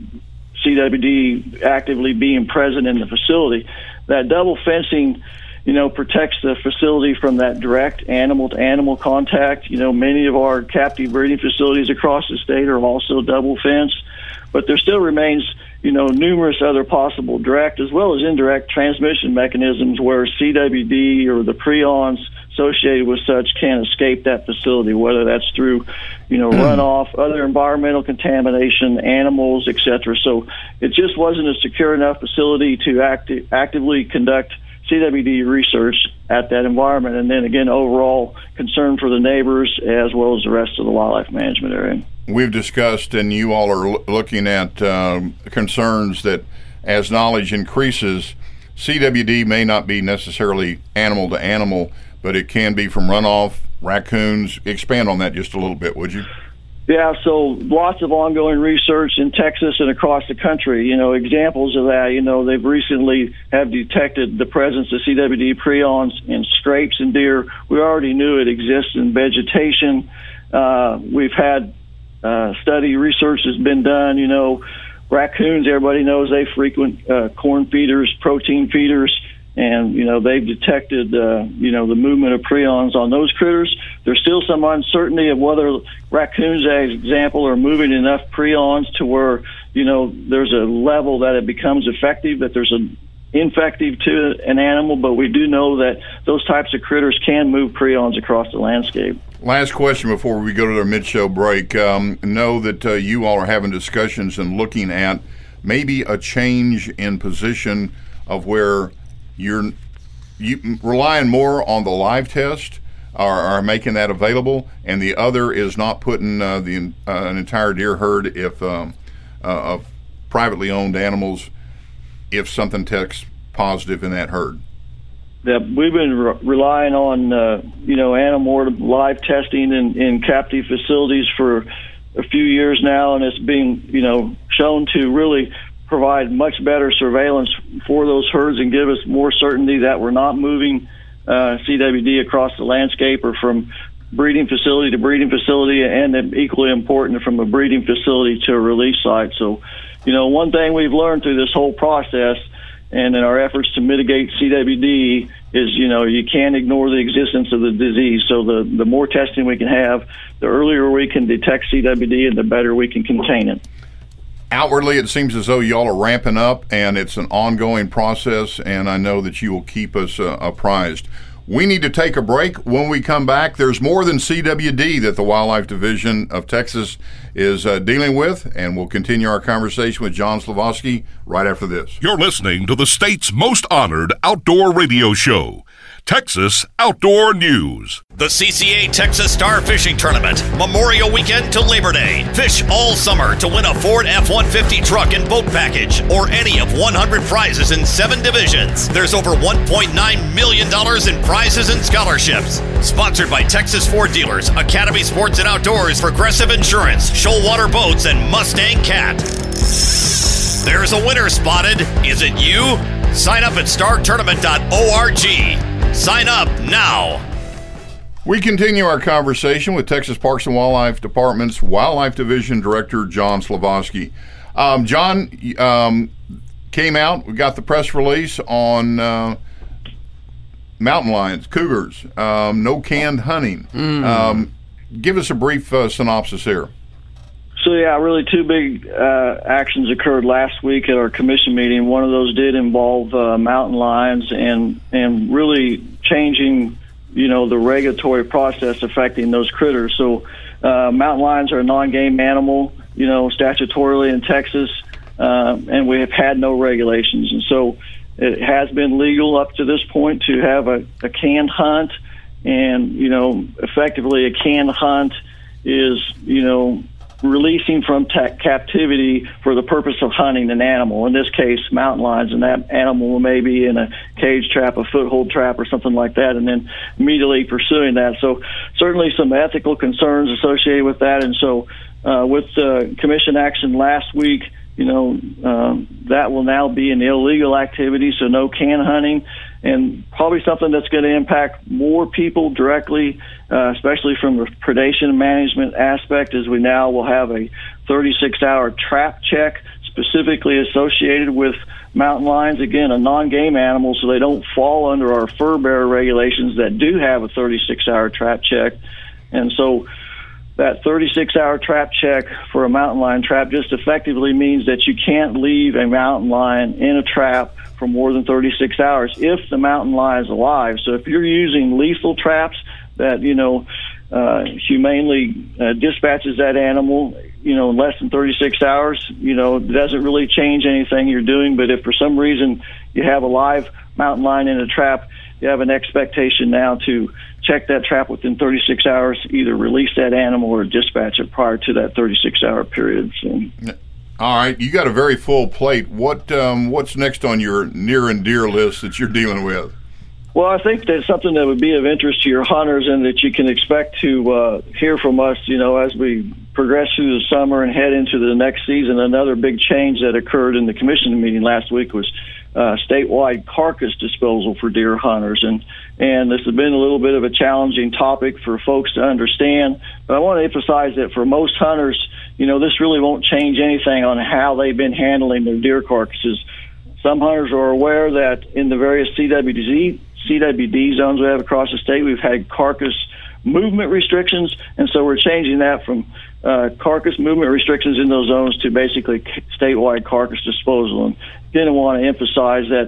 O: C W D actively being present in the facility. That double fencing, you know, protects the facility from that direct animal-to-animal contact. You know, many of our captive breeding facilities across the state are also double fenced, but there still remains, you know, numerous other possible direct as well as indirect transmission mechanisms where C W D or the prions associated with such can escape that facility, whether that's through, you know, runoff, other environmental contamination, animals, et cetera. So it just wasn't a secure enough facility to act, actively conduct C W D research at that environment. And then again, overall concern for the neighbors as well as the rest of the wildlife management area.
D: We've discussed, and you all are l- looking at um, concerns that as knowledge increases, C W D may not be necessarily animal to animal, but it can be from runoff, raccoons. Expand on that just a little bit, would you?
O: Yeah, so lots of ongoing research in Texas and across the country. You know, examples of that, you know, they've recently have detected the presence of C W D prions in scrapes in deer. We already knew it exists in vegetation. Uh, we've had uh, study research has been done, you know, raccoons, everybody knows they frequent uh, corn feeders, protein feeders, and, you know, they've detected, uh, you know, the movement of prions on those critters. There's still some uncertainty of whether raccoons, as example, are moving enough prions to where, you know, there's a level that it becomes effective, that there's an infective to an animal, but we do know that those types of critters can move prions across the landscape.
D: Last question before we go to our mid-show break. Um, know that uh, you all are having discussions and looking at maybe a change in position of where you're you relying more on the live test, are, are making that available, and the other is not putting uh, the uh, an entire deer herd if um, uh, of privately owned animals if something tests positive in that herd.
O: Yeah, we've been re- relying on, uh, you know, animal live testing in, in captive facilities for a few years now, and it's being, you know, shown to really provide much better surveillance for those herds and give us more certainty that we're not moving uh, C W D across the landscape or from breeding facility to breeding facility, and equally important, from a breeding facility to a release site. So, you know, one thing we've learned through this whole process and in our efforts to mitigate C W D is, you know, you can't ignore the existence of the disease. So the, the more testing we can have, the earlier we can detect C W D and the better we can contain it.
D: Outwardly, it seems as though y'all are ramping up, and it's an ongoing process, and I know that you will keep us uh, apprised. We need to take a break. When we come back, there's more than C W D that the Wildlife Division of Texas is uh, dealing with, and we'll continue our conversation with John Slavoski right after this.
B: You're listening to the state's most honored outdoor radio show, Texas Outdoor News.
P: The C C A Texas Star Fishing Tournament, Memorial Weekend to Labor Day. Fish all summer to win a Ford F one fifty truck and boat package, or any of one hundred prizes in seven divisions. There's over one point nine million dollars in prizes and scholarships. Sponsored by Texas Ford Dealers, Academy Sports and Outdoors, Progressive Insurance, Shoalwater Boats, and Mustang Cat. There's a winner spotted. Is it you? Sign up at star tournament dot org. Sign up now.
D: We continue our conversation with Texas Parks and Wildlife Department's Wildlife Division Director, John Slavoski. Um, John um, came out, we got the press release on uh, mountain lions, cougars, um, no canned hunting. Mm. Um, give us a brief uh, synopsis here.
O: So, yeah, really two big uh, actions occurred last week at our commission meeting. One of those did involve uh, mountain lions and, and really changing, you know, the regulatory process affecting those critters. So uh, mountain lions are a non-game animal, you know, statutorily in Texas, uh, and we have had no regulations. And so it has been legal up to this point to have a, a canned hunt, and, you know, effectively a canned hunt is, you know, releasing from ta- captivity for the purpose of hunting an animal, in this case mountain lions, and that animal may be in a cage trap, a foothold trap, or something like that, and then immediately pursuing that. So certainly some ethical concerns associated with that. And so uh, with the commission action last week, you know, um, that will now be an illegal activity, so no can hunting, and probably something that's going to impact more people directly, uh, especially from the predation management aspect, as we now will have a thirty-six hour trap check specifically associated with mountain lions. Again, a non-game animal, so they don't fall under our fur bearer regulations that do have a thirty-six hour trap check. And so that thirty-six hour trap check for a mountain lion trap just effectively means that you can't leave a mountain lion in a trap for more than thirty-six hours if the mountain lion is alive. So if you're using lethal traps that, you know, uh, humanely uh, dispatches that animal, you know, in less than thirty-six hours, you know, it doesn't really change anything you're doing. But if for some reason you have a live mountain lion in a trap, you have an expectation now to check that trap within thirty-six hours, either release that animal or dispatch it prior to that thirty-six hour period. So.
D: All right, you got a very full plate. What um, what's next on your near and dear list that you're dealing with?
O: Well, I think that's something that would be of interest to your hunters and that you can expect to uh, hear from us, you know, as we progress through the summer and head into the next season. Another big change that occurred in the commission meeting last week was uh, statewide carcass disposal for deer hunters. And, and this has been a little bit of a challenging topic for folks to understand. But I want to emphasize that for most hunters, you know, this really won't change anything on how they've been handling their deer carcasses. Some hunters are aware that in the various C W D, C W D zones we have across the state, we've had carcass movement restrictions, and so we're changing that from uh, carcass movement restrictions in those zones to basically statewide carcass disposal. And again, I want to emphasize that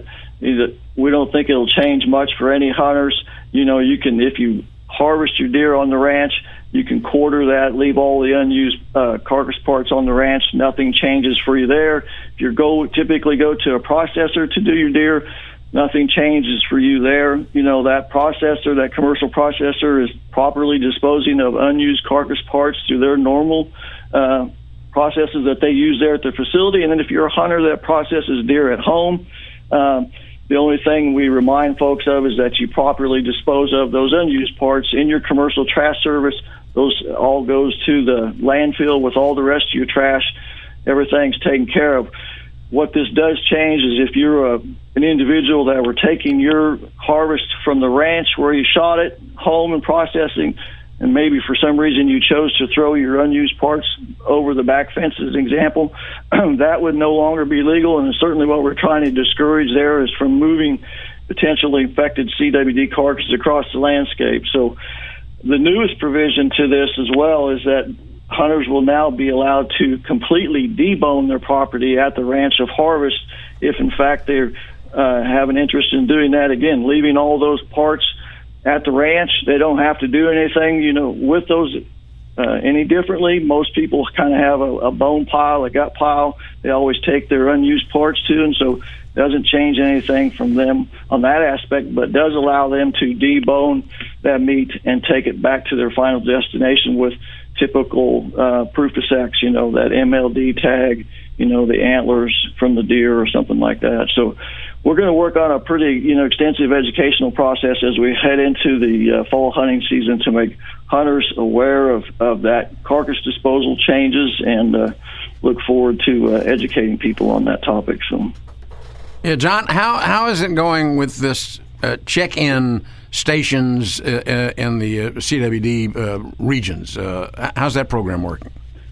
O: we don't think it'll change much for any hunters. You know, you can, if you harvest your deer on the ranch, you can quarter that, leave all the unused uh, carcass parts on the ranch. Nothing changes for you there. If you go typically go to a processor to do your deer, nothing changes for you there. You know, that processor, that commercial processor, is properly disposing of unused carcass parts through their normal uh, processes that they use there at their facility. And then if you're a hunter that processes deer at home, um, the only thing we remind folks of is that you properly dispose of those unused parts in your commercial trash service. Those all goes to the landfill with all the rest of your trash. Everything's taken care of. What this does change is if you're a, an individual that were taking your harvest from the ranch where you shot it home and processing, and maybe for some reason you chose to throw your unused parts over the back fence as an example, that would no longer be legal. And certainly what we're trying to discourage there is from moving potentially infected C W D carcasses across the landscape. So the newest provision to this as well is that hunters will now be allowed to completely debone their property at the ranch of harvest if, in fact, they uh, have an interest in doing that. Again, leaving all those parts at the ranch. They don't have to do anything, you know, with those uh, any differently. Most people kind of have a, a bone pile, a gut pile. They always take their unused parts to, and so it doesn't change anything from them on that aspect, but does allow them to debone that meat and take it back to their final destination with typical uh, proof of sex, you know, that M L D tag, you know, the antlers from the deer or something like that. So we're going to work on a pretty, you know, extensive educational process as we head into the uh, fall hunting season to make hunters aware of, of that carcass disposal changes, and uh, look forward to uh, educating people on that topic. So,
C: yeah, John, how how is it going with this uh, check-in stations uh, uh, in the uh, C W D uh, regions? Uh, how's that program working?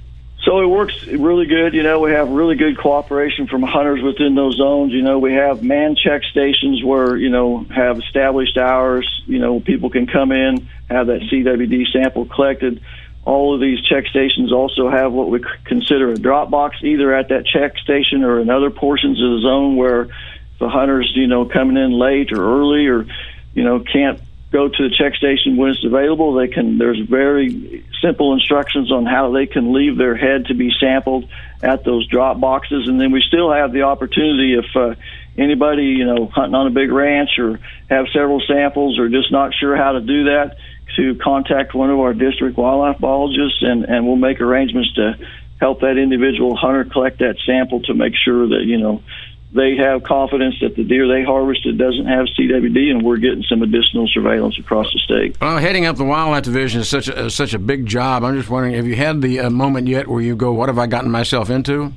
O: So it works really good. You know, we have really good cooperation from hunters within those zones. You know, we have man check stations where, you know, have established hours. You know, people can come in, have that C W D sample collected. All of these check stations also have what we consider a drop box, either at that check station or in other portions of the zone where the hunters, you know, coming in late or early or, you know, can't go to the check station when it's available. They can, there's very simple instructions on how they can leave their head to be sampled at those drop boxes. And then we still have the opportunity if uh, anybody, you know, hunting on a big ranch or have several samples or just not sure how to do that, to contact one of our district wildlife biologists, and, and we'll make arrangements to help that individual hunter collect that sample to make sure that, you know, they have confidence that the deer they harvested doesn't have C W D, and we're getting some additional surveillance across the state.
C: Well, heading up the wildlife division is such a, such a big job. I'm just wondering, have you had the uh, moment yet where you go, what have I gotten myself into?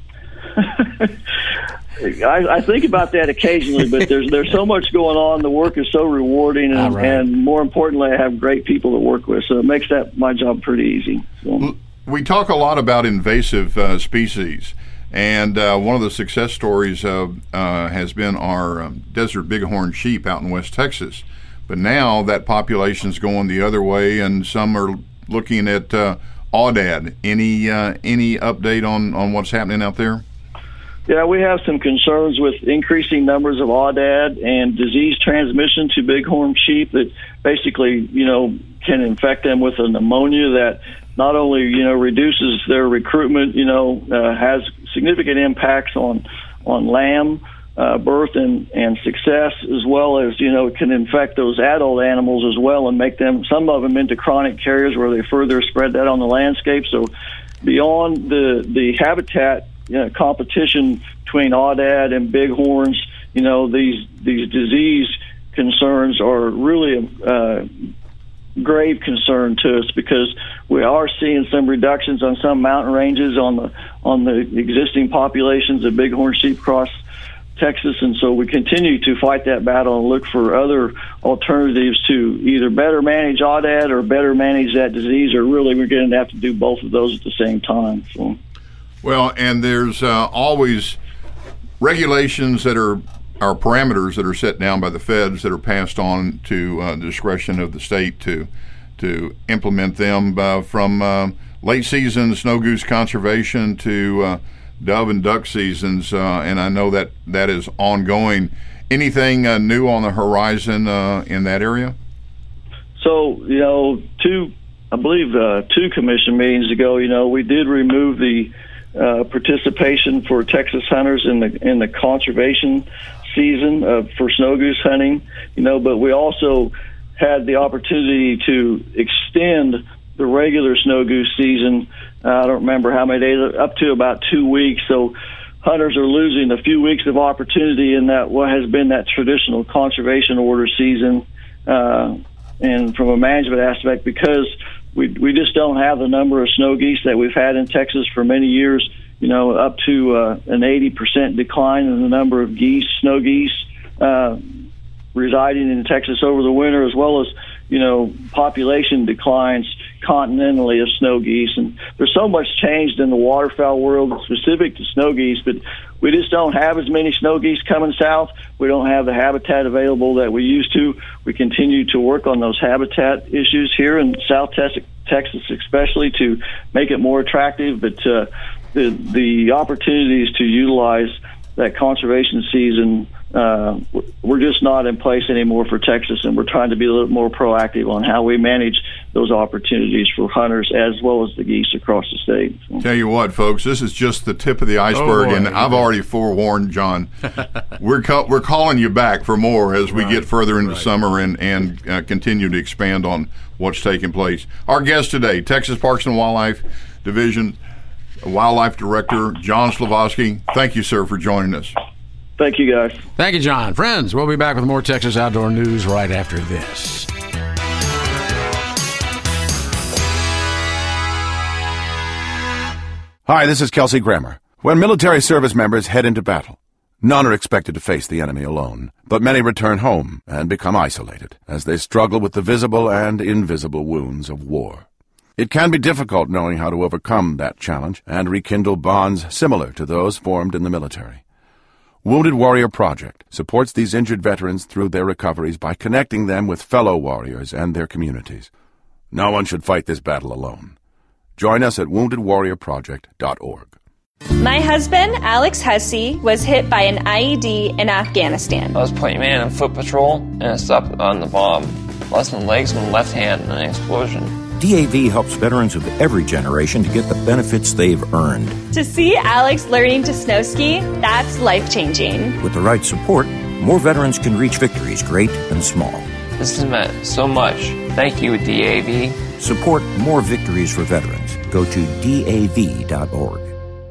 O: I, I think about that occasionally, but there's there's so much going on. The work is so rewarding, and, right. and more importantly, I have great people to work with, so it makes that my job pretty easy. So.
D: We talk a lot about invasive uh, species. And uh, one of the success stories uh, uh, has been our um, desert bighorn sheep out in West Texas. But now that population's going the other way, and some are looking at uh, aoudad. Any uh, any update on, on what's happening out there?
O: Yeah, we have some concerns with increasing numbers of aoudad and disease transmission to bighorn sheep that basically, you know, can infect them with a pneumonia that not only, you know, reduces their recruitment, you know, uh, has significant impacts on on lamb uh, birth and, and success, as well as, you know, it can infect those adult animals as well and make them, some of them, into chronic carriers where they further spread that on the landscape. So beyond the, the habitat you know, competition between aoudad and bighorns, you know, these these disease concerns are really a uh, grave concern to us, because we are seeing some reductions on some mountain ranges on the on the existing populations of bighorn sheep across Texas, and so we continue to fight that battle and look for other alternatives to either better manage aoudad or better manage that disease, or really we're going to have to do both of those at the same time. So.
D: Well, and there's uh, always regulations that are, are parameters that are set down by the feds that are passed on to uh, the discretion of the state to to implement them, uh, from uh, late season snow goose conservation to uh, dove and duck seasons, uh, and I know that that is ongoing. Anything uh, new on the horizon uh, in that area? So, you know, two, I believe uh, two commission meetings ago, you know, we did remove the Uh, participation for Texas hunters in the in the conservation season uh, for snow goose hunting, you know, but we also had the opportunity to extend the regular snow goose season. Uh, I don't remember how many days, up to about two weeks. So hunters are losing a few weeks of opportunity in that what has been that traditional conservation order season, uh, and from a management aspect, because We we just don't have the number of snow geese that we've had in Texas for many years, you know, up to uh, an eighty percent decline in the number of geese, snow geese, uh, residing in Texas over the winter, as well as, you know, population declines continentally of snow geese. And there's so much changed in the waterfowl world specific to snow geese, but we just don't have as many snow geese coming south. We don't have the habitat available that we used to. We continue to work on those habitat issues here in South Texas, especially to make it more attractive. But uh, the the opportunities to utilize that conservation season, uh, we're just not in place anymore for Texas, and we're trying to be a little more proactive on how we manage those opportunities for hunters as well as the geese across the state. So. Tell you what, folks, this is just the tip of the iceberg, oh, and I've already forewarned John. we're ca- we're calling you back for more as we right. get further into right. summer and and uh, continue to expand on what's taking place. Our guest today, Texas Parks and Wildlife Division Wildlife Director John Slavoski. Thank you, sir, for joining us.
O: Thank you, guys.
C: Thank you, John. Friends, we'll be back with more Texas Outdoor News right after this.
Q: Hi, this is Kelsey Grammer. When military service members head into battle, none are expected to face the enemy alone, but many return home and become isolated as they struggle with the visible and invisible wounds of war. It can be difficult knowing how to overcome that challenge and rekindle bonds similar to those formed in the military. Wounded Warrior Project supports these injured veterans through their recoveries by connecting them with fellow warriors and their communities. No one should fight this battle alone. Join us at wounded warrior project dot org.
R: My husband, Alex Hussey, was hit by an I E D in Afghanistan.
S: I was point man on foot patrol, and I stopped on the bomb. Lost my legs and my left hand in an explosion.
T: D A V helps veterans of every generation to get the benefits they've earned.
R: To see Alex learning to snow ski, that's life-changing.
T: With the right support, more veterans can reach victories great and small.
S: This has meant so much. Thank you, D A V.
T: Support more victories for veterans. Go to D A V dot org.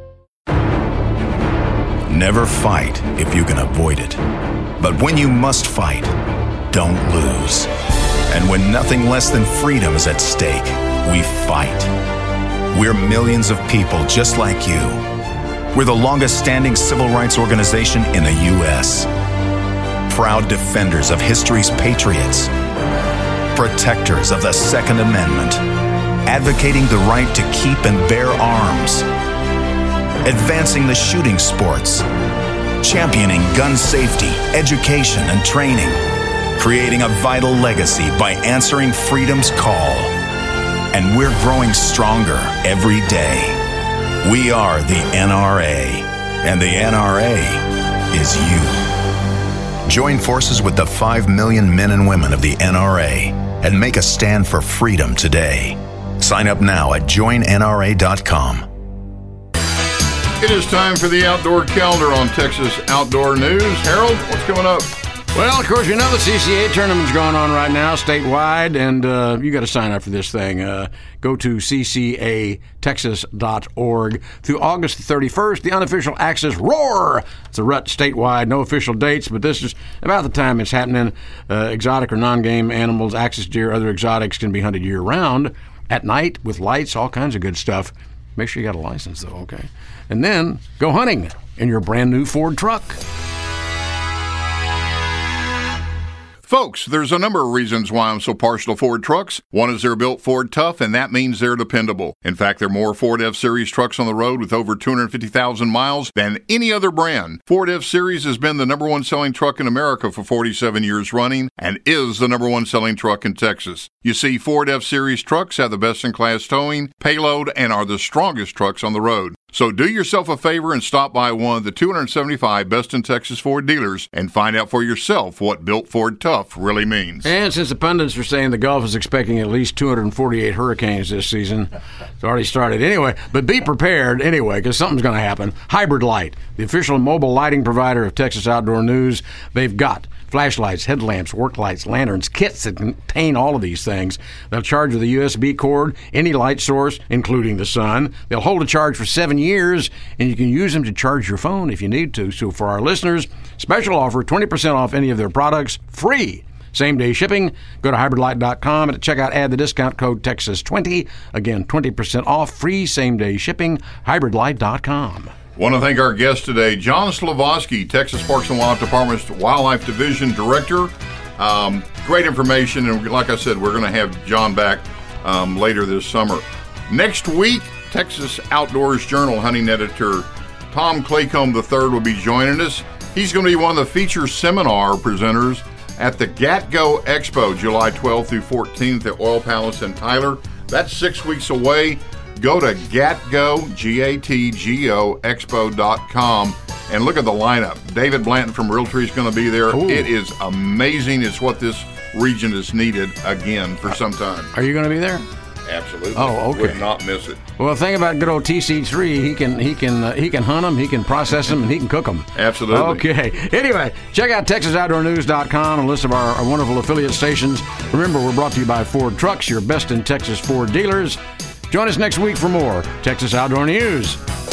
U: Never fight if you can avoid it. But when you must fight, don't lose. And when nothing less than freedom is at stake, we fight. We're millions of people just like you. We're the longest-standing civil rights organization in the U S Proud defenders of history's patriots. Protectors of the Second Amendment. Advocating the right to keep and bear arms. Advancing the shooting sports. Championing gun safety, education, and training. Creating a vital legacy by answering freedom's call. And we're growing stronger every day. We are the N R A, And the N R A is you. Join forces with the five million men and women of the N R A and make a stand for freedom today. Sign up now at join N R A dot com.
D: It is time for the Outdoor Calendar on Texas Outdoor News. Harold, what's coming up?
C: Well, of course, you know the C C A tournament's going on right now statewide, and uh, you got to sign up for this thing. Uh, go to c c a texas dot org through August the thirty-first, the unofficial Axis Roar. It's a rut statewide, no official dates, but this is about the time it's happening. Uh, exotic or non-game animals, Axis deer, other exotics can be hunted year-round, at night, with lights, all kinds of good stuff. Make sure you got a license, though, okay? And then go hunting in your brand-new Ford truck.
D: Folks, there's a number of reasons why I'm so partial to Ford trucks. One is they're built Ford tough, and that means they're dependable. In fact, there are more Ford F-Series trucks on the road with over two hundred fifty thousand miles than any other brand. Ford F-Series has been the number one selling truck in America for forty-seven years running and is the number one selling truck in Texas. You see, Ford F-Series trucks have the best-in-class towing, payload, and are the strongest trucks on the road. So do yourself a favor and stop by one of the two hundred seventy-five Best in Texas Ford dealers and find out for yourself what built Ford tough really means.
C: And since the pundits are saying the Gulf is expecting at least two hundred forty-eight hurricanes this season, it's already started anyway, but be prepared anyway, because something's going to happen. Hybrid Light, the official mobile lighting provider of Texas Outdoor News, they've got flashlights, headlamps, work lights, lanterns, kits that contain all of these things. They'll charge with a U S B cord, any light source, including the sun. They'll hold a charge for seven years, and you can use them to charge your phone if you need to. So for our listeners, special offer, twenty percent off any of their products, free. Same-day shipping. Go to hybrid light dot com and at checkout add the discount code Texas twenty. Again, twenty percent off, free same-day shipping, hybrid light dot com.
D: Want to thank our guest today, John Slavoski, Texas Parks and Wildlife Department's Wildlife Division Director. Um, great information, and like I said, we're going to have John back um, later this summer. Next week, Texas Outdoors Journal hunting editor Tom Claycomb the third will be joining us. He's going to be one of the feature seminar presenters at the GatGo Expo, July twelfth through fourteenth at Oil Palace in Tyler. That's six weeks away. Go to GatGo, G A T G O, expo dot com, and look at the lineup. David Blanton from Realtree is going to be there. Ooh. It is amazing. It's what this region has needed again for some time.
C: Are you going to be there?
D: Absolutely.
C: Oh, okay.
D: Would not miss it.
C: Well, the thing about good old T C three, he can he can uh, he can hunt them, he can process them, and he can cook them.
D: Absolutely.
C: Okay. Anyway, check out texas outdoor news dot com and a list of our, our wonderful affiliate stations. Remember, we're brought to you by Ford Trucks, your best in Texas Ford dealers. Join us next week for more Texas Outdoor News.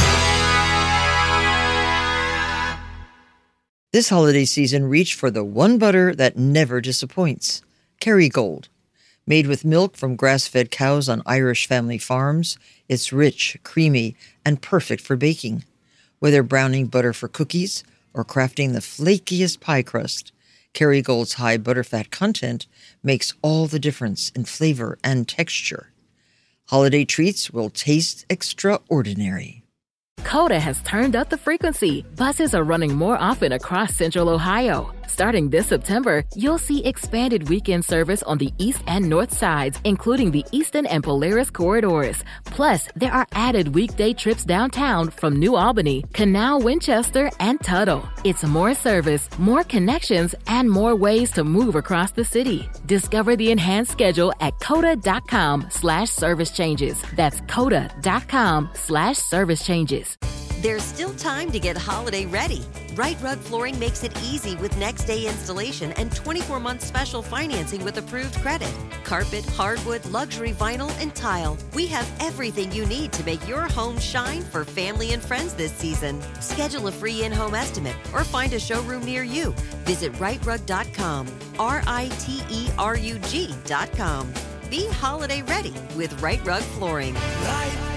A: This holiday season, reach for the one butter that never disappoints, Kerrygold. Made with milk from grass-fed cows on Irish family farms, it's rich, creamy, and perfect for baking. Whether browning butter for cookies or crafting the flakiest pie crust, Kerrygold's high butterfat content makes all the difference in flavor and texture. Holiday treats will taste extraordinary.
V: Coda has turned up the frequency. Buses are running more often across Central Ohio. Starting this September, you'll see expanded weekend service on the east and north sides, including the Eastern and Polaris corridors. Plus, there are added weekday trips downtown from New Albany, Canal, Winchester, and Tuttle. It's more service, more connections, and more ways to move across the city. Discover the enhanced schedule at coda.com slash service changes. That's coda.com slash service changes.
W: There's still time to get holiday ready. Right Rug Flooring makes it easy with next day installation and twenty-four month special financing with approved credit. Carpet, hardwood, luxury vinyl, and tile. We have everything you need to make your home shine for family and friends this season. Schedule a free in-home estimate or find a showroom near you. Visit right rug dot com, R I T E R U G dot com. Be holiday ready with Right Rug Flooring.
X: Right.